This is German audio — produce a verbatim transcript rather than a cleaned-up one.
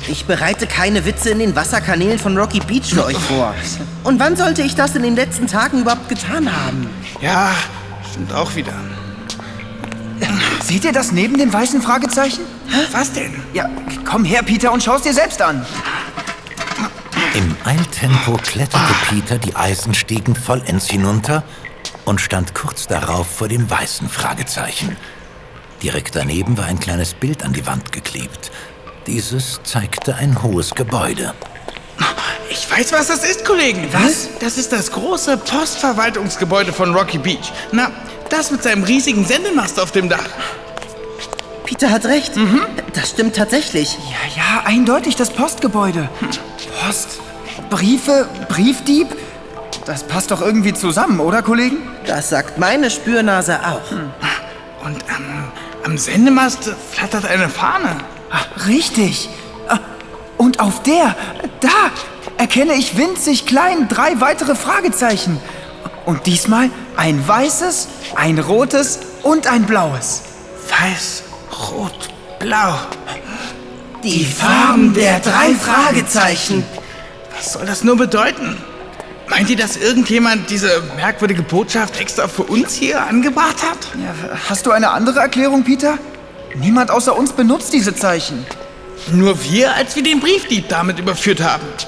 Ich bereite keine Witze in den Wasserkanälen von Rocky Beach für euch vor. Und wann sollte ich das in den letzten Tagen überhaupt getan haben? Ja, stimmt auch wieder. Seht ihr das neben dem weißen Fragezeichen? Was denn? Ja, komm her, Peter, und schau's dir selbst an. Im Eiltempo kletterte Peter die Eisenstiegen vollends hinunter und stand kurz darauf vor dem weißen Fragezeichen. Direkt daneben war ein kleines Bild an die Wand geklebt. Dieses zeigte ein hohes Gebäude. Ich weiß, was das ist, Kollegen. Was? Das ist das große Postverwaltungsgebäude von Rocky Beach. Na, das mit seinem riesigen Sendemast auf dem Dach. Peter hat recht. Mhm. Das stimmt tatsächlich. Ja, ja, eindeutig das Postgebäude. Post, Briefe, Briefdieb. Das passt doch irgendwie zusammen, oder, Kollegen? Das sagt meine Spürnase auch. Hm. Und ähm, am Sendemast flattert eine Fahne. Ach, richtig. Und auf der, da, erkenne ich winzig klein drei weitere Fragezeichen. Und diesmal ein weißes, ein rotes und ein blaues. Weiß, rot, blau. Die Farben der drei Fragezeichen. Was soll das nur bedeuten? Meint ihr, dass irgendjemand diese merkwürdige Botschaft extra für uns hier angebracht hat? Ja, hast du eine andere Erklärung, Peter? Niemand außer uns benutzt diese Zeichen. Nur wir, als wir den Briefdieb damit überführt haben.